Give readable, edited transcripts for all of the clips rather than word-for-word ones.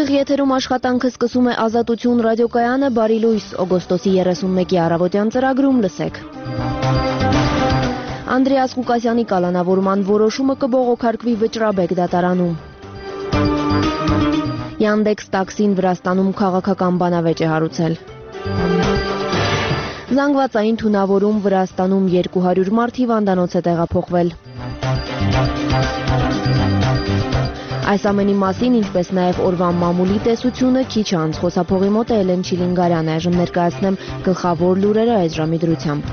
Ուղիղ եթերում աշխատանքը սկսում է Ազատություն ռադիոկայանը, բարի լույս, օգոստոսի 31-ի առավոտյան ծրագրում լսեք։ Անդրեաս Ղուկասյանի կալանավորման որոշումը կբողոքարկվի Վճռաբեկ դատարանում։ Yandex տաքսին Վրաստանում քաղաքական բանավեճ է հարուցել։ Զանգվածային թունավորում Վրաստանում 200 մարդ հիվանդանոց է տեղափոխվել։ Այս ամենի մասին, ինչպես նաև օրվա մամուլի տեսությունը, քիչ անց խոսափողի մոտ է Էլեն Չիլինգարյանը, այժմ ներկայացնեմ գլխավոր լուրերը այս ժամի դրությամբ։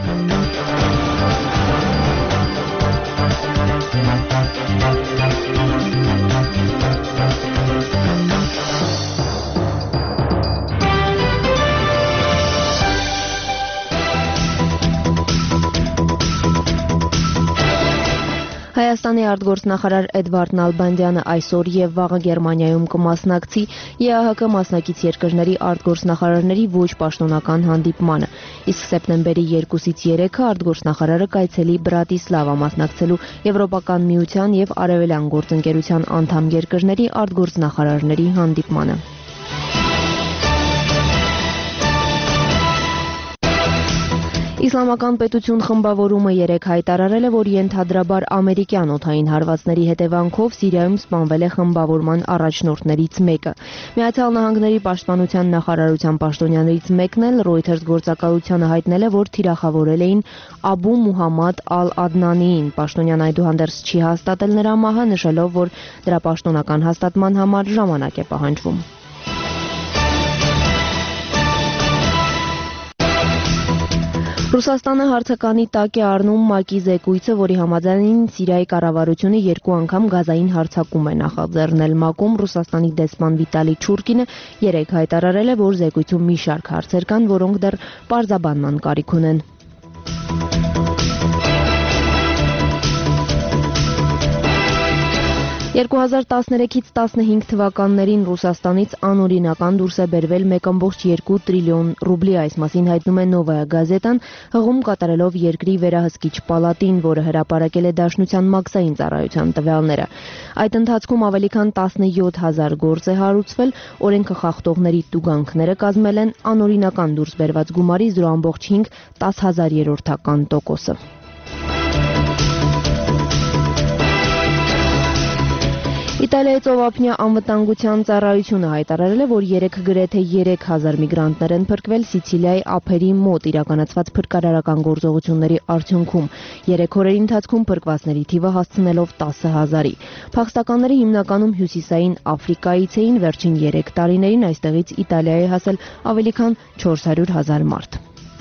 Հայաստանի արտգործնախարար Էդվարդ Նալբանդյանը այսօր եւ վաղը Գերմանիայում կմասնակցի ԵԱՀԿ մասնակից երկրների արտգործնախարարների ոչ պաշտոնական հանդիպմանը, իսկ սեպտեմբերի 2-ից 3-ը արտգործնախարարը կայցելի Բրատիսլավա մասնակցելու Եվրոպական միության եւ Արևելյան գործընկերության անդամ երկրների արտգործնախարարների հանդիպմանը։ Իսլամական պետություն խմբավորումը երեկ հայտարարել է, որ ենթադրաբար ամերիկյան օդային հարվածների հետևանքով Սիրիայում սպանվել է խմբավորման առաջնորդներից մեկը։ Միացյալ Նահանգների պաշտպանության նախարարության պաշտոնյաներից մեկն էլ Reuters գործակալությանը հայտնել է, որ թիրախավորել էին Աբու Մուհամմադ Ալ-Ադնանիին։ Պաշտոնյան այդուհանդերձ չի հաստատել նրա մահը, նշելով, որ դրա պաշտոնական հաստատման համար ժամանակ է պահանջվում։ Ռուսաստանը հարցականի տակ է առնում ՄԱԿ-ի զեկույցը, որի համաձայն Սիրիայի կառավարությունը 2 անգամ գազային հարձակում է նախաձեռնել ՄԱԿ-ում։ Ռուսաստանի դեսպան Վիտալի Չուրկինը երեկ հայտարարել է, որ զեկույցում մի շարք հարցեր կան, որոնք դեռ պարզաբանման կարիք ունեն։ 2013-ից 15 թվականներին Ռուսաստանից անօրինական դուրս է բերվել 1.2 տրիլիոն ռուբլի, այս մասին հայտնում է Նովայա գազետան, հղում կատարելով երկրի վերահսկիչ պալատին, որը հրապարակել է Դաշնության մաքսային ծառայության տվյալները։ Այդ ընթացքում ավելի քան 17,000 գործ է հարուցվել, օրենքը խախտողների տուգանքները կազմել են անօրինական դուրս բերված գումարի 0.5%։ Իտալիայի ծովափնյա անվտանգության ծառայությունը հայտարարել է, որ երեկ գրեթե 3000 միգրանտներ են փրկվել Սիցիլիայի ափերի մոտ իրականացված փրկարարական գործողությունների արդյունքում, 3 օրերի ընթացքում փրկվածների թիվը հասցնելով 10,000-ի։ Փախստականները հիմնականում հյուսիսային Աֆրիկայից էին, վերջին 3 տարիներին այստեղից Իտալիայի հասել ավելի քան 400,000 մարդ։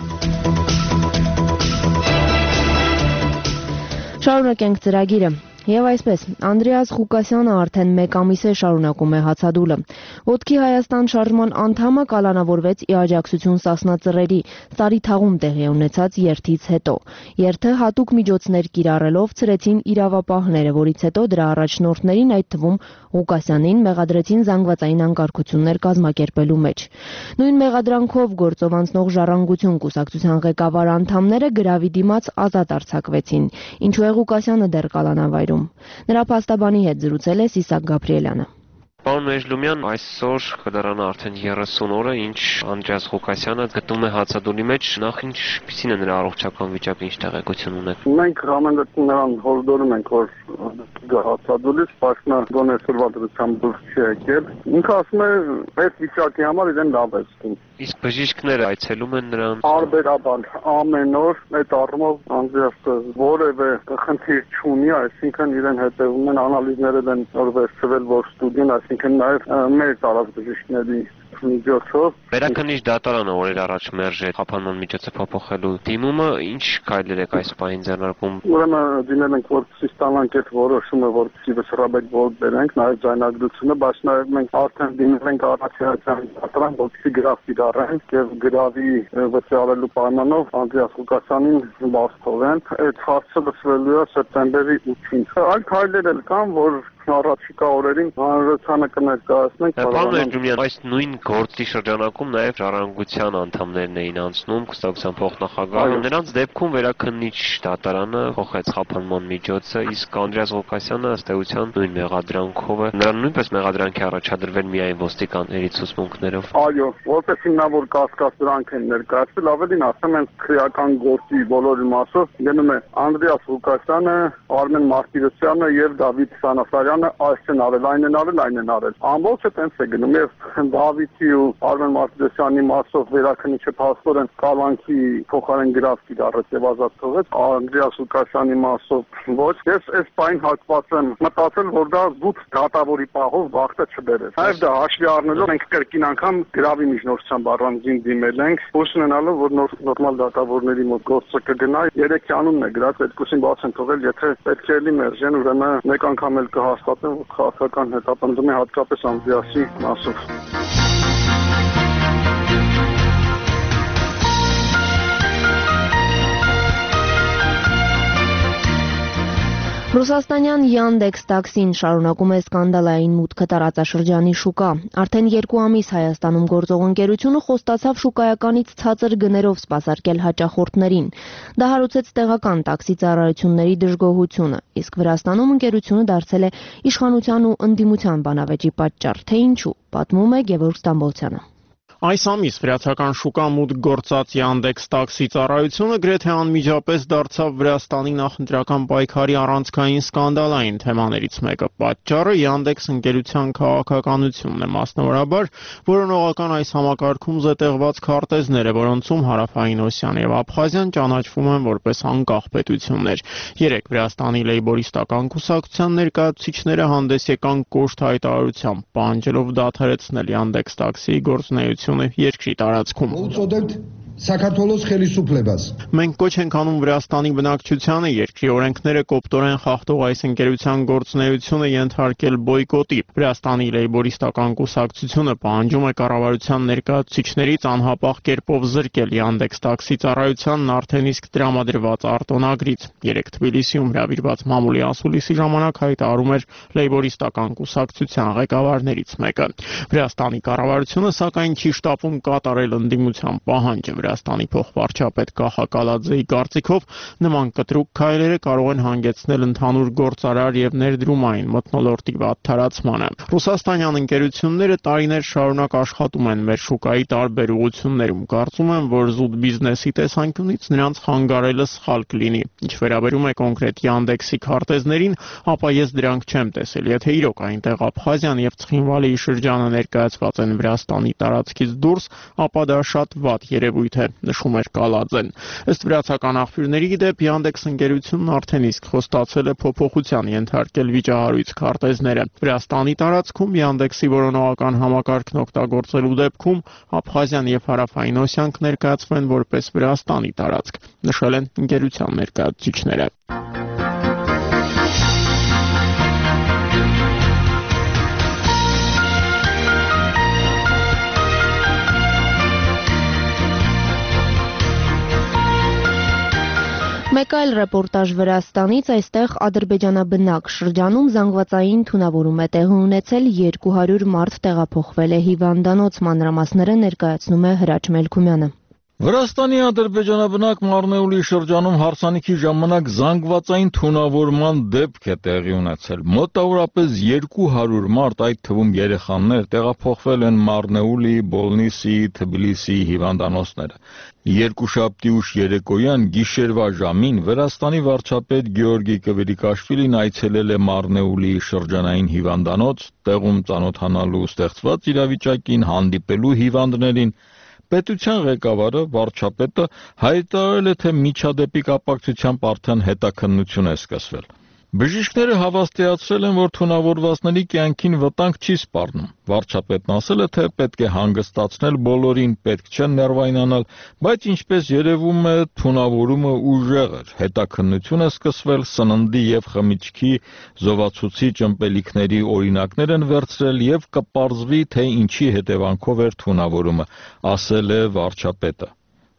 Շարունակենք ծրագիրը։ Եվ այսպես, Անդրեաս Ղուկասյանը արդեն 1 ամիս է շարունակում է հացադուլը։ Ոտքի Հայաստան շարժման անդամը կալանավորվեց ի աջակցություն Սասնա Ծռերի Ծարիթաղում տեղի ունեցած երթից հետո։ Երթը հատուկ միջոցներ կիրառելով ցրեցին իրավապահները, որից հետո դրա առաջնորդներին, այդ թվում Ղուկասյանին, մեղադրեցին զանգվածային անկարգություններ կազմակերպելու մեջ։ Նույն մեղադրանքով գործով անցնող Ժառանգություն կուսակցության ղեկավար անդամները գրավի դիմաց ազատ արձակվեցին, ինչու է Ղուկասյանը դեռ կալանավայրում։ Նրա փաստաբանի հետ զրուցել է Սիսակ Գաբրիելյանը։ Պարոն Մեժլումյան, այսօր կդառնա արդեն 30 օրը, ինչ Անդրեաս Ղուկասյանը գտնում է հացադուլի մեջ, նախ ինչպիսին է նրա առողջական վիճակը, ինչ տեղեկություն ունեք։ Մենք ամենից նրան հորդորում ենք, որ հացադուլից պաշտոնը գոնե սրվա դրությամբ դուրս չի եկել։ Ինքը ասում է, այդ վիճակի համար իրեն լավ է զգում։ Իսկ բժիշկները այցելում են նրան։ Տարբերաբար ամեն օր այդ առումով Անդրեասը որևէ խնդիր չունի, այսինքն իրեն հետևում են, անալիզները են վերցվել, որ ստուդիան, այսինքն նաև մեր տարած բժիշկների միջոցով։ Վերաքննիչ դատարանը օրեր առաջ մերժ է խափանման միջոցը փոփոխելու դիմումը, ինչ քայլեր եք այս պահին ձեռնարկում։ Ուրեմն դիմել ենք, որպեսզի ստանանք այդ որոշումը, որպեսզի Վճռաբեկ ողջ բերենք, նաև ձայնագրությունը, բայց նաև մենք արդեն դիմել ենք Առաքելության դատարան, որպեսզի գրավ կիրառենք եւ գրավի վճարելու պայմանով Անդրեաս Ղուկասյանին բաց թողեն։ Այդ հարցը լսվելու է սեպտեմբերի 8-ին։ Այլ քայլեր էլ կան, որ առաջիկա օրերին հանրությանը կներկայացնենք։ Պարոն Էրջումյան, այս նույն գործի շրջանակում նաև ժառանգության անդամներն էին անցնում, կուսակցության փոխնախագահը։ Նրանց դեպքում վերաքննիչ դատարանը փոխեց խափանման միջոցը, իսկ Անդրեաս Ղուկասյանը ըստ էության նույն մեղադրանքով է։ Նրան նույնպես մեղադրանք է առաջադրվել միայն ոստիկանների ցուցմունքներով։ Այո, որպես հիմնավոր կասկած դրանք են ներկայացվել, ավելին ասեմ, են քրեական գործի բոլոր մասով գնում է Անդրեաս Ղուկասյանը, Արմեն Մարտիրոսյանը եւ Դավիթ Սանասարյանը այս են արել, այն են արել։ Ամբողջը տենց է գնում եւ Դավիթի ու Արմեն Մարտիրոսյանի մասով վերաքննիչը փաստորեն կալանքի փոխարեն գրավ կիրառեց եւ ազատ թողեց, Անդրեաս Ղուկասյանի մասով ոչ։ Ես այս բան հակված եմ մտածել, որ դա զուտ դատավորի պահով վախտը չբերեց։ Այլ դա հաշվի առնելով մենք կրկին անգամ գրավի միջնորդությամբ առանձին դիմել ենք, ուշ ունենալով, որ նորմալ դատավորների մոտ գործը կգնա, 3-ի անունն է գրած, այդքուսին բաց են թողել, եթե պետք է լինի մերժեն, ուրեմն մեկ անգամ էլ կհաստատեն, որ քաղաքական հետապնդում է հատկապես Անդրեասի մասով։ Ռուսաստանյան Yandex տաքսին շարունակում է սկանդալային մուտքը տարածաշրջանի շուկա։ Արդեն 2 ամիս Հայաստանում գործող ընկերությունը խոստացավ շուկայականից ցածր գներով սպասարկել հաճախորդներին։ Դա հարուցեց տեղական տաքսի ծառայությունների դժգոհությունը, իսկ Վրաստանում ընկերությունը դարձել է իշխանության ու ընդդիմության բանավեճի պատճառ, թե ինչու, պատմում է Գևորգ Ստամբոլցյանը։ Այս ամիս վրացական շուկա մուտք գործած Yandex տաքսի ծառայությունը գրեթե անմիջապես դարձավ Վրաստանի նախընտրական պայքարի առանցքային սկանդալային թեմաներից մեկը։ Պատճառը Yandex ընկերության քաղաքականությունն է, մասնավորաբար որոնողական այս համակարգում զետեղված քարտեզները, որոնցում Հարավային Օսիան եւ Աբխազիան ճանաչվում են որպես անկախ պետություններ։ Երեք Վրաստանի լեյբորիստական կուսակցության ներկայացուցիչները հանդես եկան կոշտ հայտարարությամբ, պահանջելով դադարեցնել Yandex տաքսիի գործունեությունը երկրի տարածքում։ Սակաթոլոս խելիսուփլեբաս։ Մենք կոչ ենք անում Վրաստանի բնակչությանը երկրի օրենքները կոպտորեն խախտող այս ընկերության գործունեությունը ենթարկել բոյկոտի։ Վրաստանի լեյբորիստական կուսակցությունը պահանջում է կառավարության ներկայացուցիչներից անհապաղ կերպով զրկել Yandex տաքսի ծառայությանն արդեն իսկ տրամադրված արտոնագրից։ Երեք Թբիլիսիում հրավիրված մամուլի ասուլիսի ժամանակ հայտարարում էր լեյբորիստական կուսակցության ղեկավարներից մեկը։ Վրաստանի կառավարությունը սակայն չի շտապում կատարել ընդդիմության պահանջը։ Վրաստանի փոխվարչապետ Կախա Կալաձեի կարծիքով նման կտրուկ քայլերը կարող են հանգեցնել ընդհանուր գործարար եւ ներդրումային մթնոլորտի վատթարացմանը։ Ռուսաստանյան ընկերությունները տարիներ շարունակ աշխատում են մեր շուկայի տարբեր ուղղություններում։ Կարծում եմ, որ զուտ բիզնեսի տեսանկյունից նրանց խանգարելը սխալ կլինի։ Ինչ վերաբերում է կոնկրետ Yandex-ի քարտեզներին, ապա ես դրանք չեմ տեսել։ Եթե իրոք այնտեղ Աբխազիան եւ Ցխինվալիի շրջանը ներկայացված են Վրաստանի տարածքից դուրս, ապա դա շատ վատ երևույթ է, նշում էր Կալաձեն։ Ըստ վրացական աղբյուրների դեպ Yandex ընկերությունն արդեն իսկ խոստացել է փոփոխության ենթարկել վիճահարույց քարտեզները։ Վրաստանի տարածքում Yandex-ի որոնողական համակարգն օգտագործելու դեպքում Աբխազիան եւ Հարավային Օսիան կներկայացվեն որպես Վրաստանի տարածք, նշել են ընկերության ներկայացուցիչները։ Մեկ այլ ռեպորտաժ Վրաստանից, այստեղ ադրբեջանաբնակ շրջանում զանգվածային թունավորում է տեղի ունեցել, 200 մարդ տեղափոխվել է հիվանդանոց, մանրամասները ներկայացնում է Հրաչ Մելքումյանը։ Վրաստանի ադրբեջանաբնակ Մարնեուլի շրջանում հարսանիքի ժամանակ զանգվածային թունավորման դեպք է տեղի ունեցել։ Մոտավորապես 200 մարդ, այդ թվում երեխաներ, տեղափոխվել են Մարնեուլի, Բոլնիսի, Թբիլիսի հիվանդանոցները։ Երկուշաբթի ուշ երեկոյան գիշերվա ժամին Վրաստանի վարչապետ Գեորգի Կվիրիկաշվիլին այցելել է Մարնեուլի շրջանային հիվանդանոց, տեղում ծանոթանալու ստեղծված իրավիճակին, հանդիպելու հիվանդներին։ Պետության ղեկավարը, վարչապետը հայտարարել է, թե միջադեպի կապակցությամբ արդեն հետաքննություն է սկսվել։ Բժիշկները հավաստիացրել են, որ թունավորվածների կյանքին վտանգ չի սպառնում։ Վարչապետն ասել է, թե պետք է հանգստացնել բոլորին, պետք չէ ներվայնանալ, բայց ինչպես երևում է, թունավորումը ուժեղ էր։ Հետաքննություն է սկսվել, սննդի եւ խմիչքի զովացուցիչ ըմպելիքների օրինակներ են վերցրել եւ կպարզվի, թե ինչի հետևանքով էր թունավորումը, ասել է վարչապետը։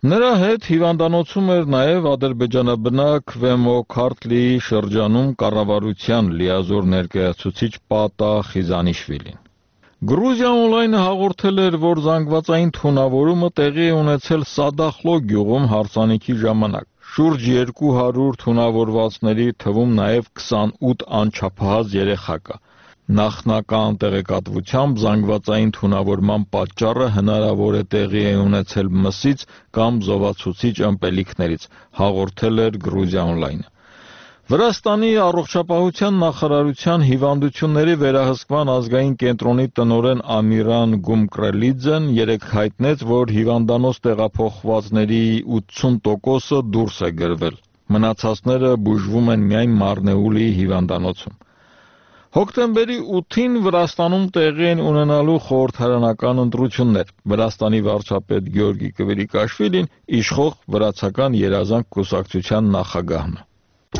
Նրա հետ հիվանդանոցում էր նաև ադրբեջանաբնակ Վեմո Քարթլիի շրջանում կառավարության լիազոր ներկայացուցիչ Պատա Խիզանիշվիլին։ Գրուզիա օնլայնը հաղորդել էր, որ զանգվածային թունավորումը տեղի է ունեցել Սադախլո գյուղում հարսանիքի ժամանակ։ Շուրջ 200 թունավորվածների թվում նաև 28 անչափահաս երեխա կա։ Նախնական տեղեկատվությամբ զանգվածային թունավորման պատճառը հնարավոր է տեղի է ունեցել մսից կամ զովացուցիչ ըմպելիքներից, հաղորդել էր Գրուզիա օնլայնը։ Վրաստանի առողջապահության նախարարության հիվանդությունների վերահսկման ազգային կենտրոնի տնօրեն Ամիրան Գումկրելիձեն երեկ հայտնեց, որ հիվանդանոց տեղափոխվածների 80%-ը դուրս է գրվել։ Մնացածները բուժվում են միայն Մարնեուլի հիվանդանոցում։ Հոկտեմբերի 8-ին Վրաստանում տեղի են ունենալու խորհրդարանական ընտրություններ։ Վրաստանի վարչապետ Գյորգի Կվիրիկաշվիլին իշխող վրացական երազանք կուսակցության նախագահն է։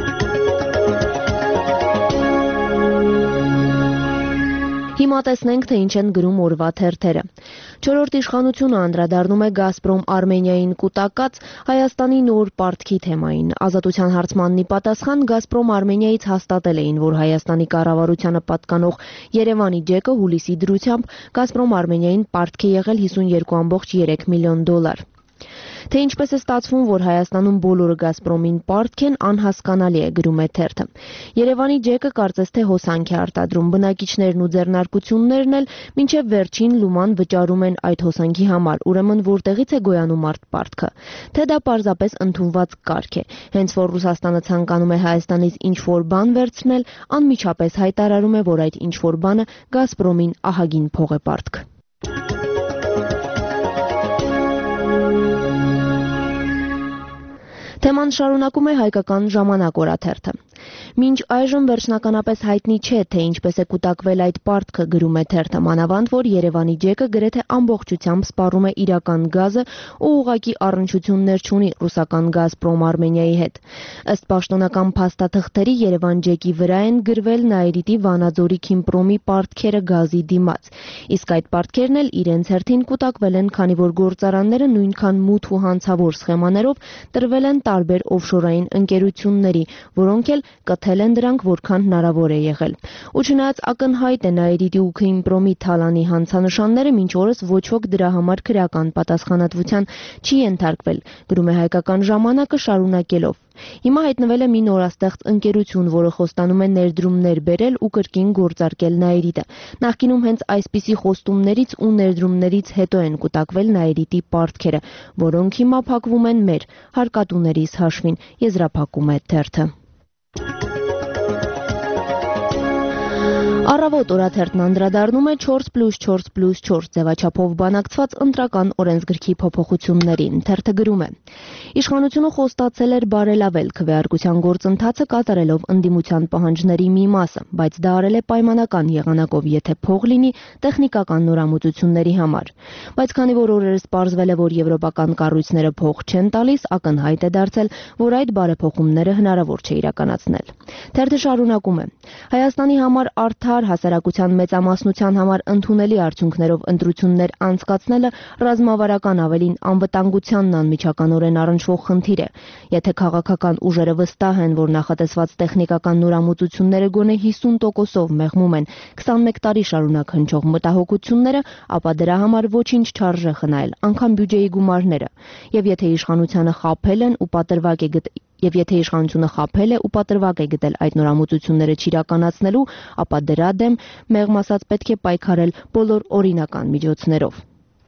Հիմա տեսնենք, թե ինչ են գրում օրվա թերթերը։ Չորրորդ իշխանությունը անդրադառնում է Գազպրոմ Արմենիային կուտակած Հայաստանի նոր պարտքի թեմային։ Ազատության հարցմանն ի պատասխան Գազպրոմ Արմենիայից հաստատել էին, որ Հայաստանի կառավարությանը պատկանող Երևանի ջեկը հուլիսի դրությամբ Գազպրոմ Արմենիային պարտք է եղել $52.3 միլիոն։ Թե ինչպես է ստացվում, որ Հայաստանում բոլորը Գազպրոմին պարտք են, անհասկանալի է, գրում է թերթը։ Երևանի ջեկը կարծես թե հոսանք է արտադրում, բնակիչներն ու ձեռնարկություններն էլ մինչև վերջին լուման վճարում են այդ հոսանքի համար, ուրեմն որտեղից է գոյանում արդ պարտքը։ Թե դա պարզապես ընդունված կարգ է։ Հենց որ Ռուսաստանը ցանկանում է Հայաստանից ինչ-որ բան վերցնել, անմիջապես հայտարարում է, որ այդ ինչ-որ բանը Գազպրոմին ահագին փող է պարտք։ Թեման շարունակում է հայկական ժամանակ օրաթերթը։ Մինչ այժմ վերջնականապես հայտնի չէ, թե ինչպես է կուտակվել այդ պարտքը, գրում է թերթը, մանավանդ որ Երևանի ջեկը գրեթե ամբողջությամբ սպառում է իրական գազը ու ուղղակի առնչություններ չունի ռուսական Գազպրոմ Արմենիայի հետ։ Ըստ պաշտոնական փաստաթղթերի Երևան ջեկի վրա են գրվել Նաիրիտի Վանաձորի Քիմպրոմի պարտքերը գազի դիմաց։ Իսկ այդ պարտքերն էլ իրենց հերթին կուտակվել են, քանի որ գործարանները նույնքան մութ ու հանցավոր սխեմաներով տրվել են տարբեր օֆշորային ընկերությունների, որոնք էլ կթել են դրանք որքան հնարավոր է եղել։ Ու չնայած ակնհայտ է Նաիրիտի ու Քիմպրոմի թալանի հանցանշանները, մինչ օրս ոչ ոք դրա համար քրեական պատասխանատվության չի ենթարկվել, գրում է հայկական ժամանակը շարունակելով։ Հիմա հայտնվել է մի նորաստեղծ ընկերություն, որը խոստանում է ներդրումներ բերել ու կրկին գործարկել Նաիրիտը։ Նախկինում հենց այսպիսի խոստումներից ու ներդրումներից հետո են կուտակվել Նաիրիտի պարտքերը, որոնք հիմա փակվում են մեր հարկատուներիս հաշվին, եզրափակում է թերթը։ Առավոտ օրաթերթն անդրադառնում է 4+4+4 ձևաչափով բանակցված ընտրական օրենսգրքի փոփոխություններին։ Թերթը գրում է. Իշխանությունը խոստացել էր բարելավել քվեարկության գործընթացը կատարելով ընդդիմության պահանջների մի մասը, բայց դա արել է պայմանական եղանակով, եթե փող լինի տեխնիկական նորամուծությունների համար։ Բայց քանի որ օրերս պարզվել է, որ եվրոպական կառույցները փող չեն տալիս, ակնհայտ է դարձել, որ այդ բարեփոխումները հնարավոր չէ իրականացնել։ Թերթը շարունակում է. Հայաստանի համար արդար հասարակության մեծամասնության համար ընդունելի արդյունքներով ընտրություններ անցկացնելը ռազմավարական ավելին անվտանգությանն անմիջականորեն առնչվող խնդիր է։ Եթե քաղաքական ուժերը վստահ են, որ նախատեսված տեխնիկական նորամուծությունները գոնե 50%-ով մեղմում են 21 տարի շարունակ հնչող մտահոգությունները, ապա դրա համար ոչինչ չարժե խնայել, անգամ բյուջեի գումարները։ Եվ եթե իշխանությունը խաբել ու պատրվակ է գտել այդ նորամուծությունները չիրականացնելու, ապա դրա դեմ մեղմ ասած պետք է պայքարել բոլոր օրինական միջոցներով։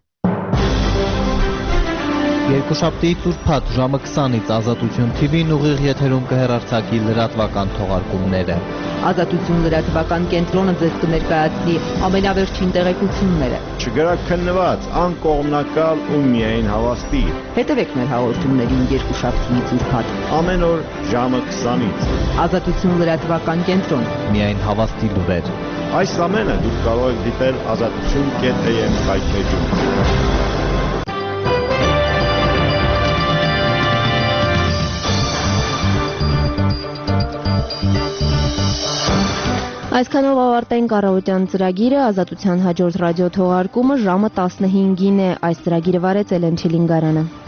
Երկուշաբթիից ուրբաթ ժամը 20-ից Ազատություն TV-ն ուղիղ եթերում կհեռարձակի լրատվական թողարկումները։ Ազատություն լրատվական կենտրոնը ձեզ կներկայացնի ամենավերջին տեղեկությունները։ Չգրաքննված, անկողմնակալ ու միայն հավաստի։ Հետևեք մեր հաղորդումներին երկուշաբթիից ուրբաթ։ Ամեն օր ժամը 20-ից։ Ազատություն լրատվական կենտրոն։ Միայն հավաստի լուրեր։ Այս ամենը դուք կարող եք դիտել azatutun.am հայտնեջում։ Այսքանով ավարտենք առավոտյան ծրագիրը, Ազատության հաջորդ ռադիո թողարկումը ժամը 15-ին է, այս ծրագիրը վարեց Էլեն Չիլինգարյանը։